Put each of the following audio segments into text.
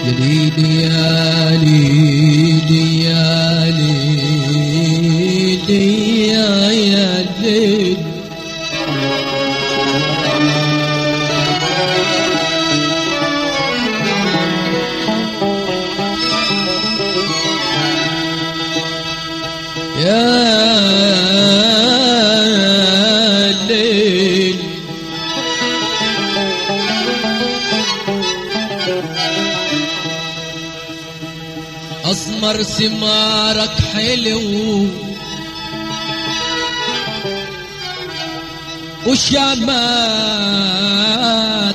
ليلي يا ليلي يا ليلي يا ليل يا ليل أسمر ثمارك حلو وشامات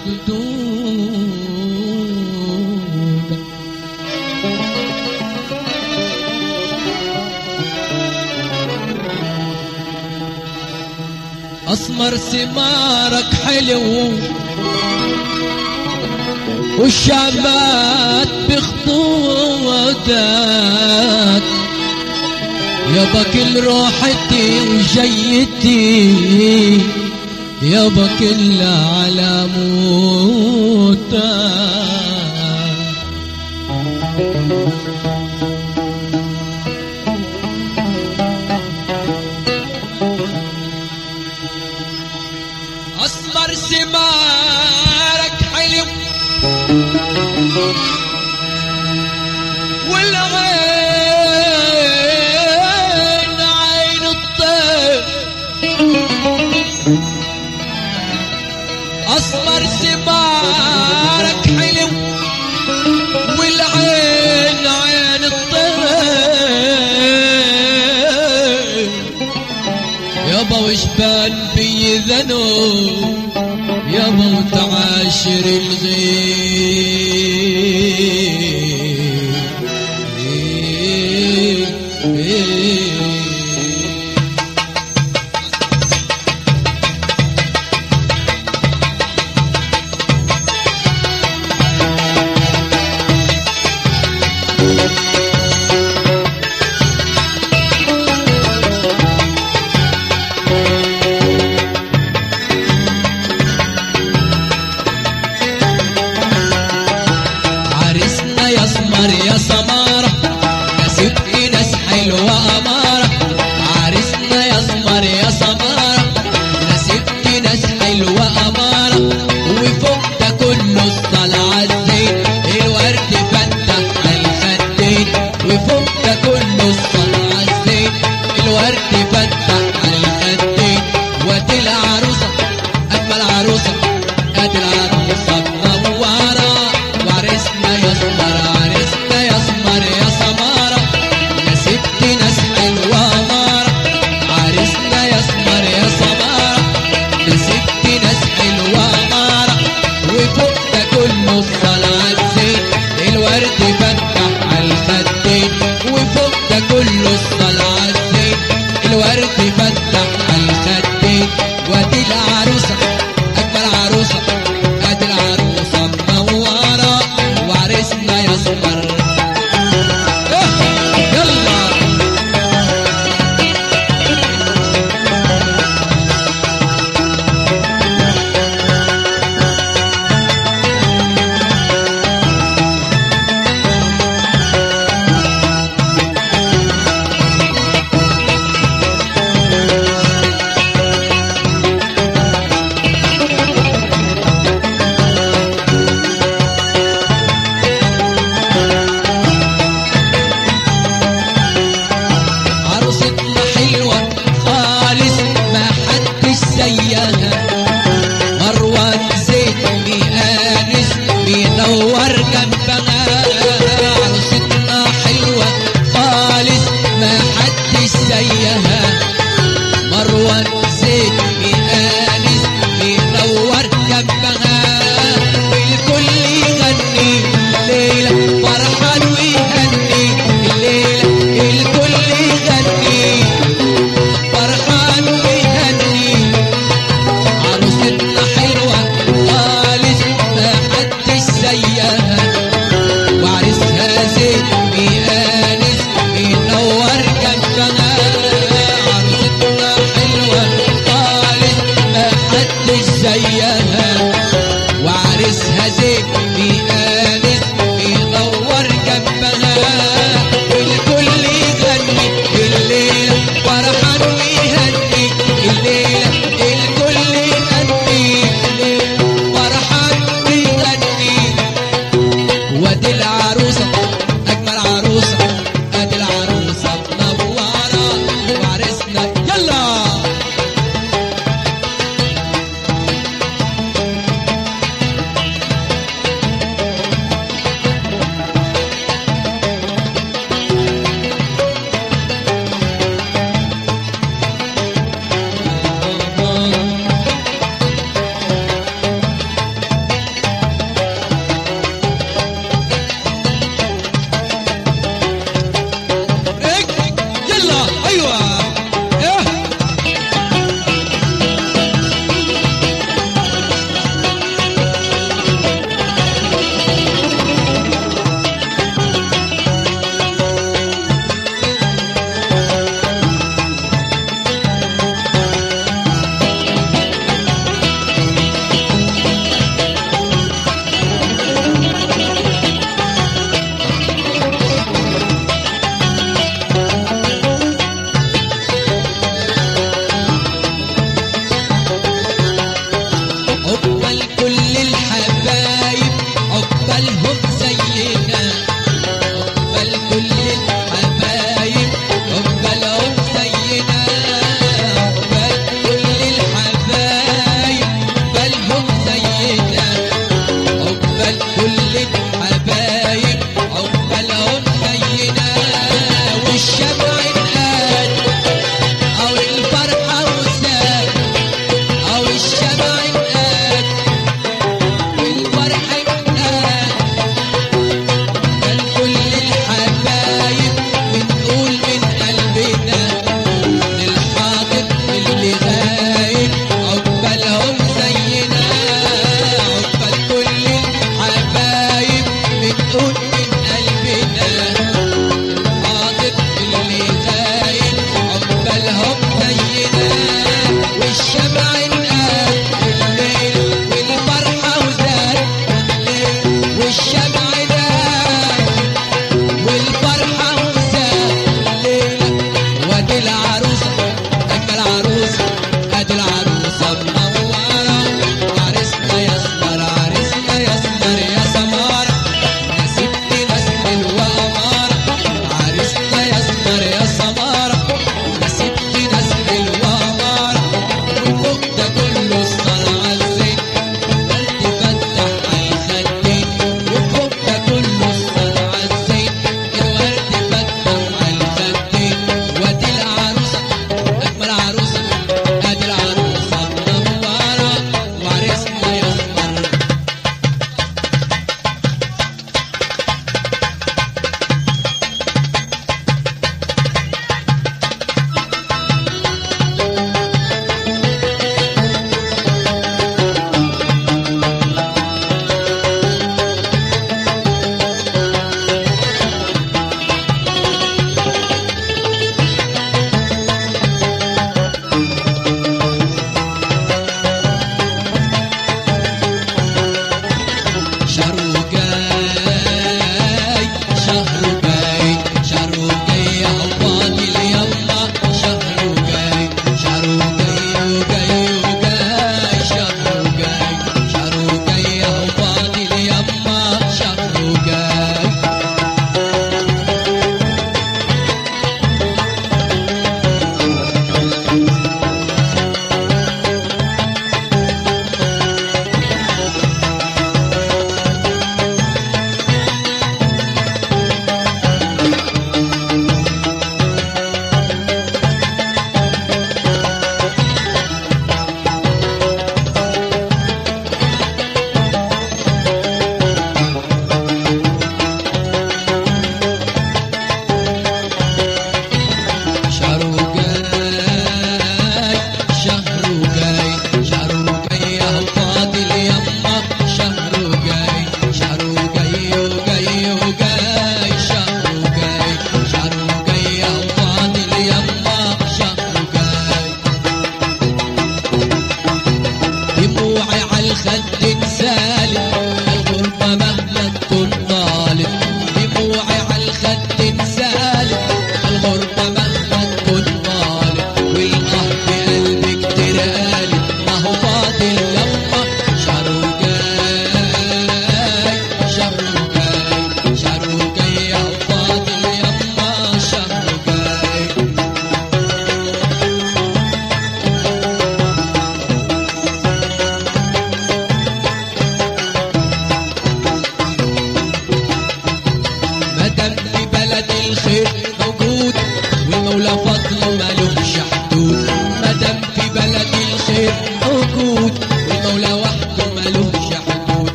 بخدودك أسمر ثمارك حلو والشامات بخطوتك يابا كل روحتي وجيتي يابا كل على موتك أسمر ثمارك حلو والعين عين الطير أسمر ثمارك حلو والعين عين الطير يابا وشبان بي ذنوب يابا وتعاشر الغيب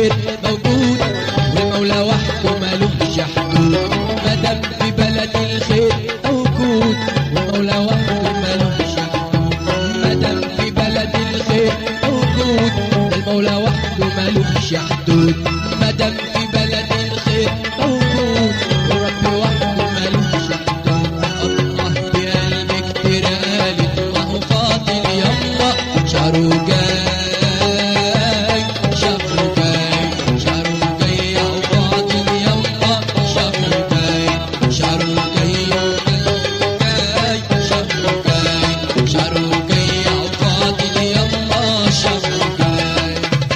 الخير موجود والمولى وحده مالوش حدود. مادام في بلد الخير موجود والمولى وحده مالوش حدود. مادام في بلد الخير موجود والمولى وحده مالوش حدود. مادام في بلد الخير موجود والرب وحده مالوش حدود. الله بقلبي كتير قالت ما هو فاضل يلا شهره جاي شهره جاي شهره جاي يا فاضل يلا شهره جاي شهره جاي شهره جاي شهره جاي يا فاضل يلا شهره جاي.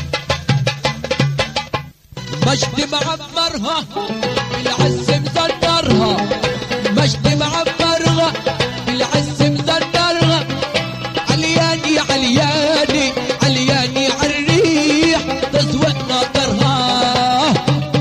مجد معمرها بالعز مزدرها مجد معمرها بالعز مزدرها علياني علياني علياني عالريح تزوق ناطرها.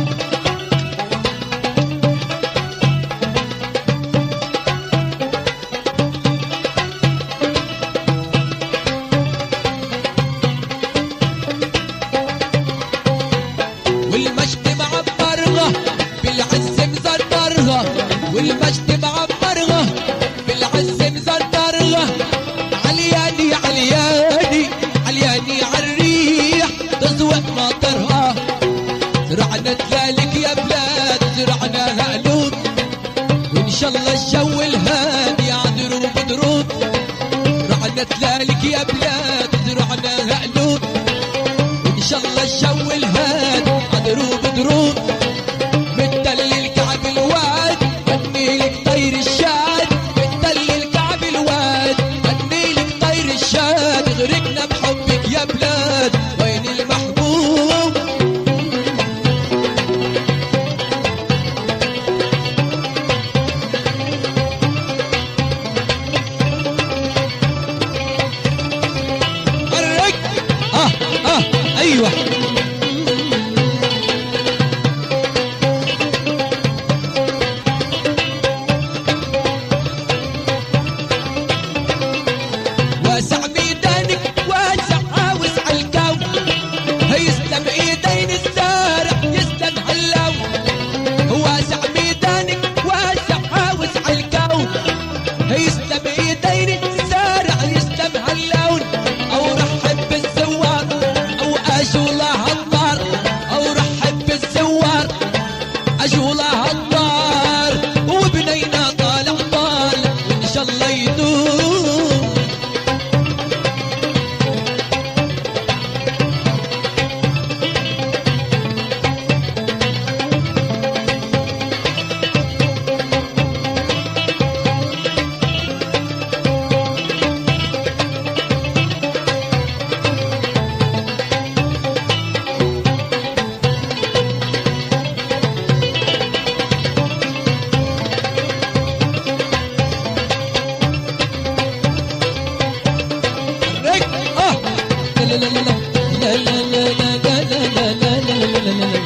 والمجد معمرها بالعز مزدرها والمجد معمرها بالعز مزدرها علياني علياني علياني عالريح تزوق ناطرها. زرعنا تلالك يا بلاد زرعناها قلوب وان شاء الله الجو الهادي عدروب دروب. زرعنا تلالك يا بلاد زرعناها قلوب وان شاء الله الجو الهادي عدروب دروب. بتدلل كعب الواد غنيلك طير الشاد بتدلل كعب الواد غنيلك طير الشاد. غرقنا بحبك يا بلاد وين المحبوب. فرق ايوه واسع ميدانك واسع عاوز عالكون هيسلم ايدين الزارع يسلم هاللون. واسع ميدانك واسع عاوز عالكون هيسلم ايدين الزارع يسلم هاللون. او رحب بالزوار او اجولها النار او رحب بالزوار اجولها النار. وبنينا طالع طالع ان شاء الله يدوم. لا لا لا لا لا لا لا لا لا لا لا لا.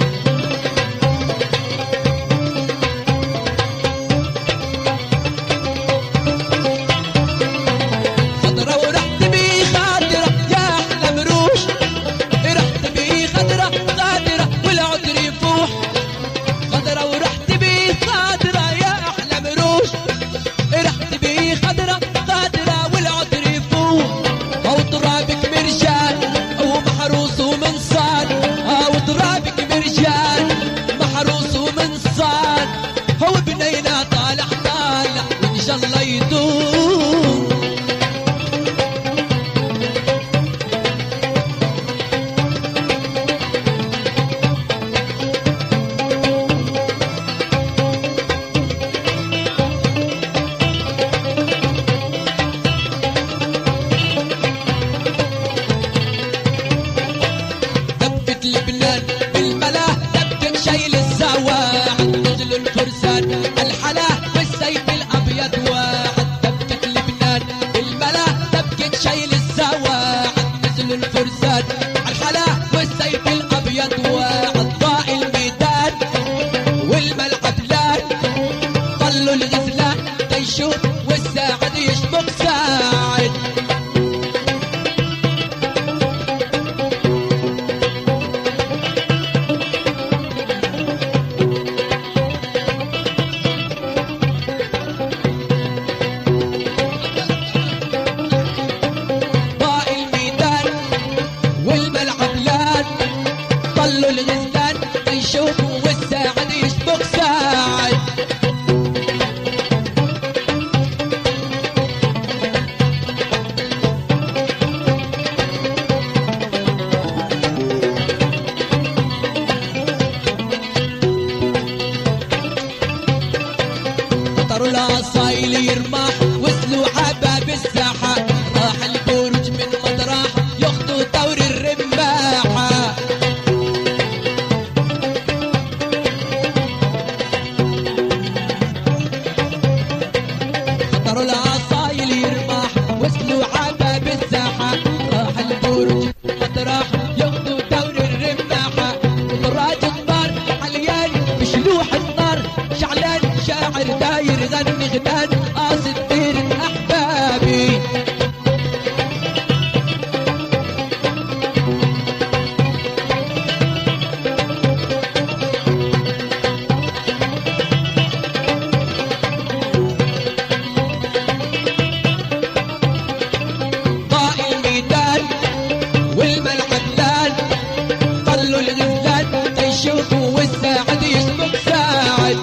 خضرة ورحت بيه خاطرة يا أحلى مروش رحت بيه خضرة خاطرة والعطر يفوح. خضرة ورحت بيه خاطرة يا أحلى مروش رحت بيه خضرة خاطرة والعطر يفوح. أو ترابك مرجان أو محروس ومنصان أو ترابك مرجان محروس ومنصان. هو بنينا طالع طالع وإن شاء الله يدوم. دبت لبنان بالملا دبت شايل الزواعد نزل الفرسان الحلا والسيف الابيض واحد. دبت لبنان بالملا دبت شايل الزواعد نزل الفرسان الحلا والسيف الابيض واحد. ضاء الميدان والملعب لان طلوا الغزلان تيشوف والساعد يشبك ساعد. طلوا الغزلان يشوفوا والساعد يسبق ساعد. طاروا العصايل يرمح وصلوا عباب الساحة، راح البرج من مطرح ياخدوا دور الرماحة. طاروا العصايل يرمح وصلوا عباب الساحة، راح البرج من مطرح ياخدوا دور الرماحة. وطراج النار عليان بشلوح النار شعلان، شاعر داير غني غنان قاصد دير احبابي. ضاء الميدان والملعب لان، طلوا الغزلان يشوفوا والساعد يسبق ساعد.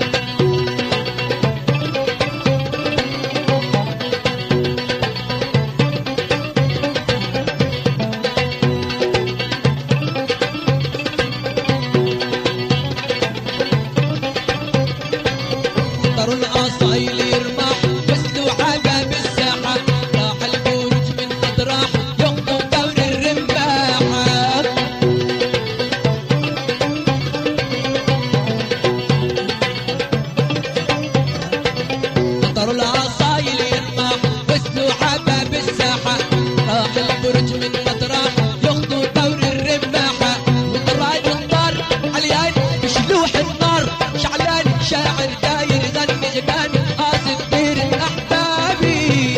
طاروا الأصايل يرمح وصلوا عباب الساحة، راح البرج من مطرح ياخدوا دور الرماحة. طاروا الأصايل يرمح وصلوا عباب الساحة، راح البرج من مطرح ياخدوا دور الرماحة. وطراج النار عليان بشلوح النار شعلان، شاعر داير غني غنان قاصد دير احبابي.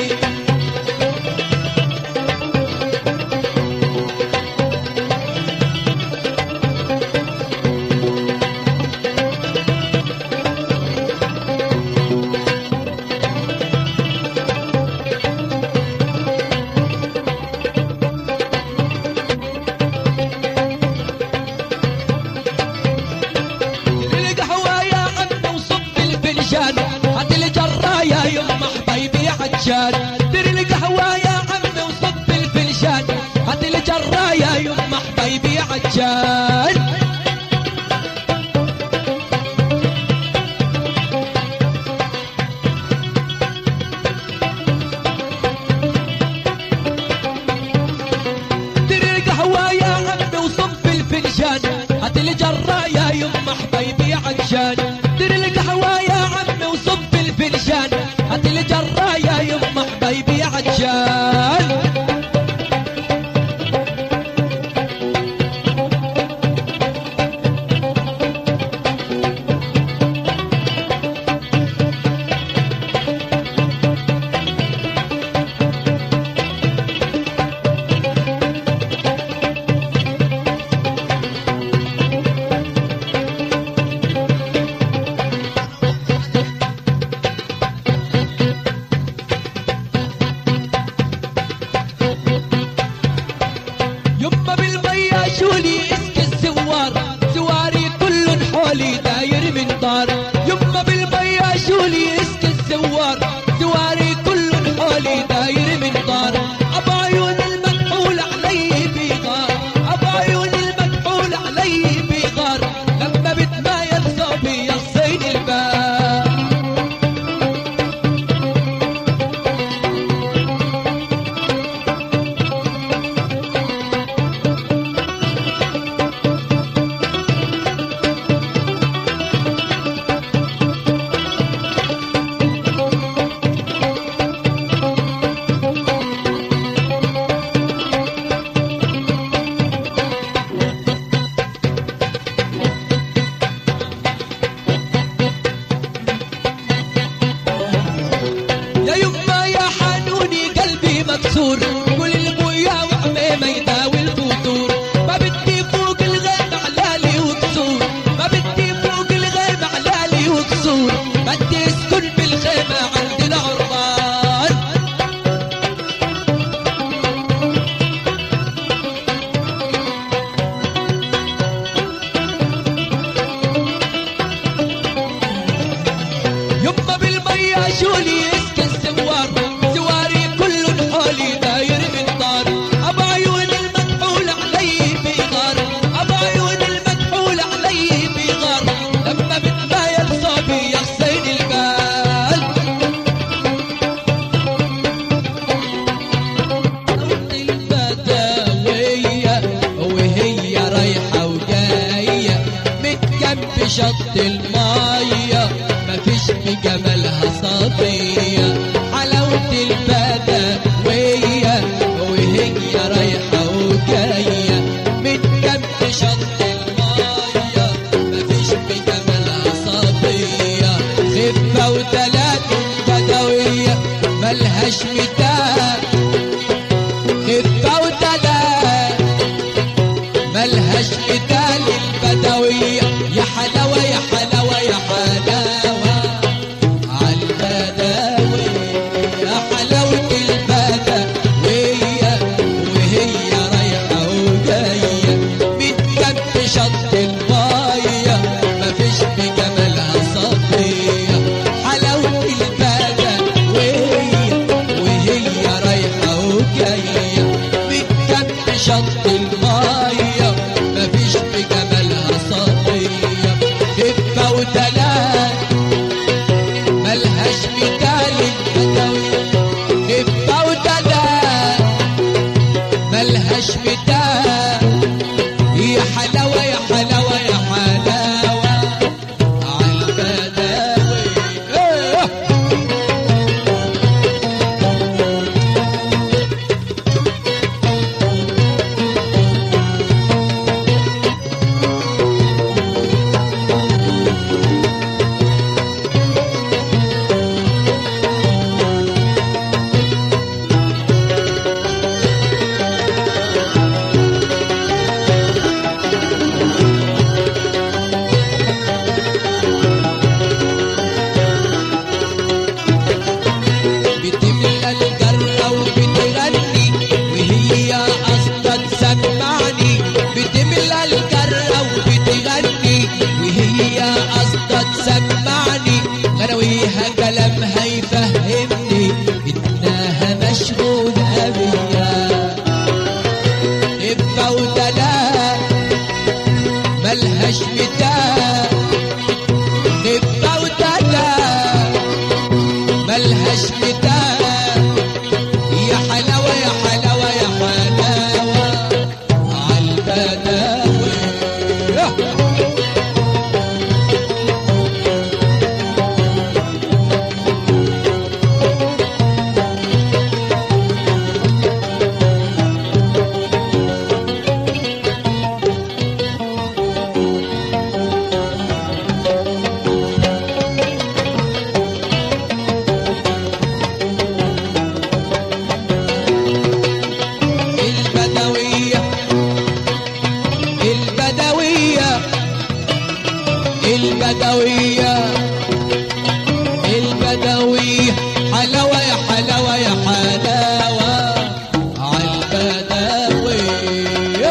القهوة يا عم وصب الفنجان، هات الجراية يما حبايبي عجان. دير القهوة يا عم وصب الفنجان، هات الجراية يما حبايبي عجان. دير القهوة يا عم وصب الفنجان، هات الجراية يما حبايبي عجان. دير القهوة يا عم وصب الفنجان، هات الجراية يما حبايبي عجان. شط المية مفيش في جمالها صبية، حلاوة البدوية وهي رايحة وجاية من جنب شط المية مفيش في جمالها صبية، خفة ودلال البدوية ملهاش مثال، خفة ودلال ملهاش مثال البدوية، يا حلاوة يا حلاوة يا حلاوة عالبدوية، يا حلاوة البدوية وهي رايحة وجاية من جنب شط المية مفيش في جمالها صبية، حلاوة البدوية وهي رايحة وجاية من جنب شط المية مفيش في جمالها صبية، خفة ودلال ملهاش مثال البدوية، خفة ودلال ملهاش مثال، يا حلاوة يا حلاوة يا حلاوة عالبدوية. بتملى الجرة وبتغني وهي قصدها تسمعني، بتملى الجرة وبتغني وهي قصدها تسمعني، غناويها كلامها يفهمني إنها مشغولة بيا، خفة ودلال ملهاش مثال، خفة ودلال ملهاش مثال، يا حلاوة يا حلاوة يا حلاوة عالبدوية. البدوية البدوية البدوية البدوية حلاوة يا حلاوة يا حلاوة عالبدوية.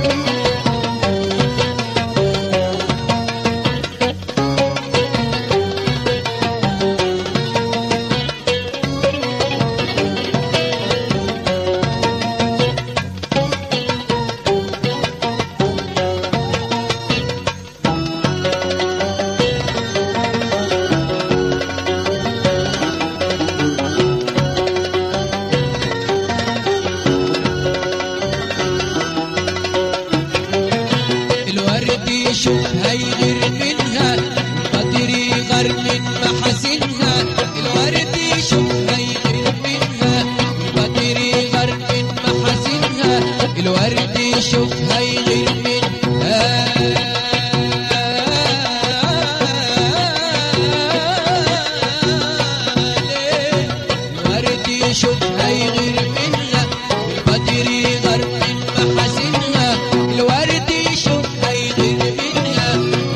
الورد يشوفها يغير منها القدر يغار من محاسنها، الورد يشوفها يغير منها القدر يغار من محاسنها، الورد يشوفها يغير منها الورد يشوفها يغير منها القدر يغار من محاسنها، الورد يشوفها يغير منها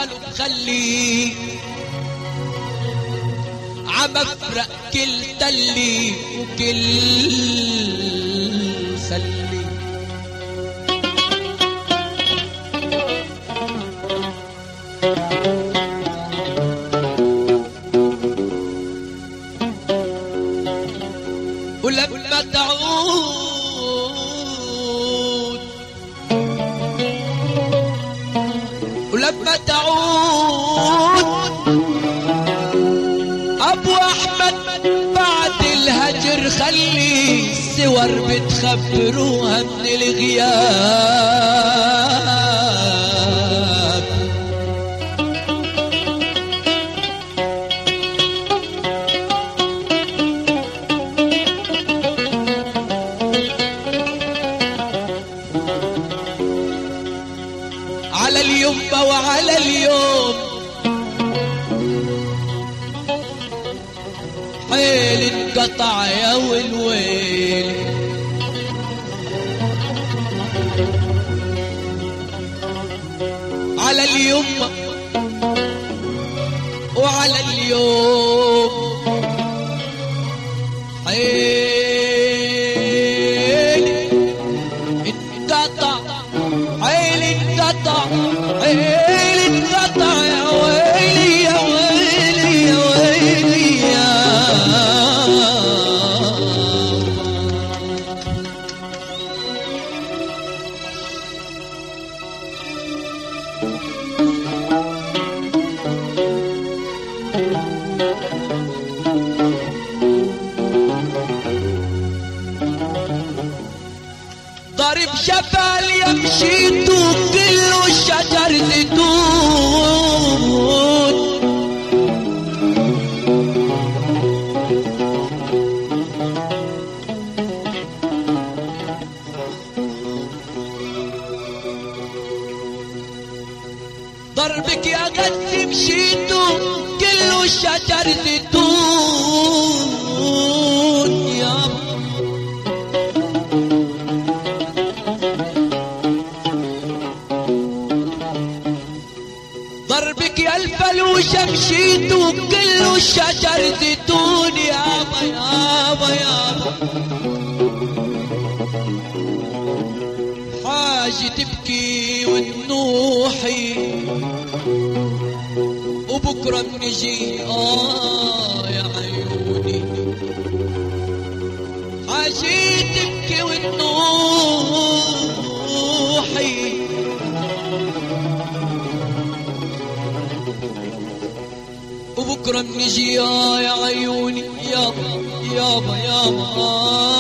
قالوا بخلي عم افرق كل تلي وكل سلي. ولما تعود ابو احمد بعد الهجر خلي الصور بتخبروها من الغياب. على اليمة وعلى اليوم حيل انقطع يا والويل. على اليمة وعلى اليوم حيل انقطع حيل انقطع حيل انقطع يا ويلي يا ويلي يا ويلي يا ضرب جبل يمشي كله شجر زيتون. ضربك يا غزي مشيتو كله شجر زيتون يا ضربك يا الفلوشة مشيتو كله شجر زيتون يابا يابا يابا. حاجة تبكي وتنوحي وبكرة بنجي يا عيوني. حاجة تبكي وتنوحي وبكرة بنجي يا عيوني يابا يابا يابا.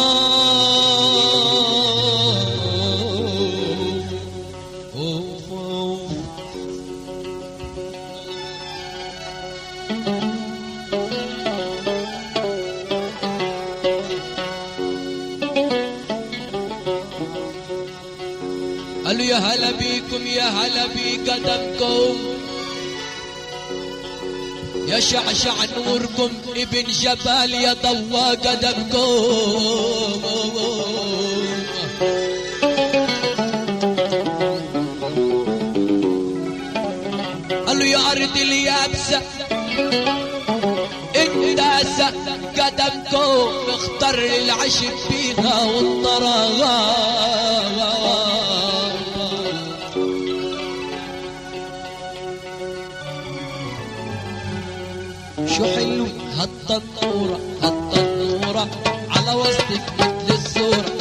قالوا يا هلا بيكم يا هلا بقدمكم يا شعشع نوركم ابن جبال يا ضوى قدمكم. قالوا يا أرض اليابسة انداسة قدمكم اختر العشب فيها والطراغات. شو حلو هالتنورة هالتنورة على وسطك مثل الصورة.